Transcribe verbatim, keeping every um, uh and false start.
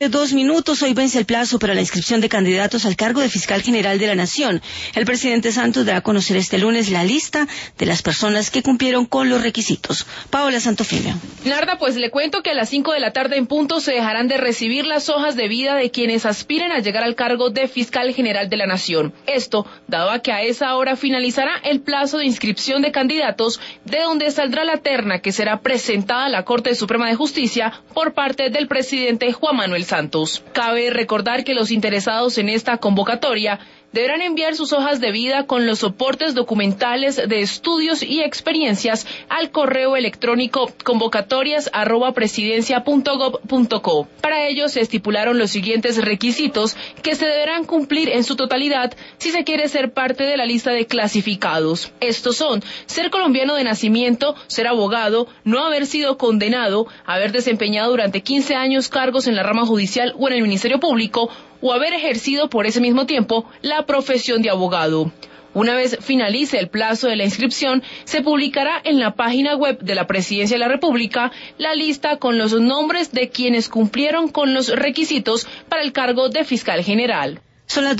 Dos minutos, hoy vence el plazo para la inscripción de candidatos al cargo de fiscal general de la Nación. El presidente Santos dará a conocer este lunes la lista de las personas que cumplieron con los requisitos. Paola Santofimio. Narda, pues le cuento que a las cinco de la tarde en punto se dejarán de recibir las hojas de vida de quienes aspiren a llegar al cargo de fiscal general de la Nación. Esto, dado a que a esa hora finalizará el plazo de inscripción de candidatos, de donde saldrá la terna que será presentada a la Corte Suprema de Justicia por parte del presidente Juan Manuel Santos. Santos. Cabe recordar que los interesados en esta convocatoria deberán enviar sus hojas de vida con los soportes documentales de estudios y experiencias al correo electrónico convocatorias arroba presidencia punto gob punto co. Para ello se estipularon los siguientes requisitos que se deberán cumplir en su totalidad si se quiere ser parte de la lista de clasificados. Estos son: ser colombiano de nacimiento, ser abogado, no haber sido condenado, haber desempeñado durante quince años cargos en la rama judicial o en el Ministerio Público, o haber ejercido por ese mismo tiempo la profesión de abogado. Una vez finalice el plazo de la inscripción, se publicará en la página web de la Presidencia de la República la lista con los nombres de quienes cumplieron con los requisitos para el cargo de fiscal general. Son las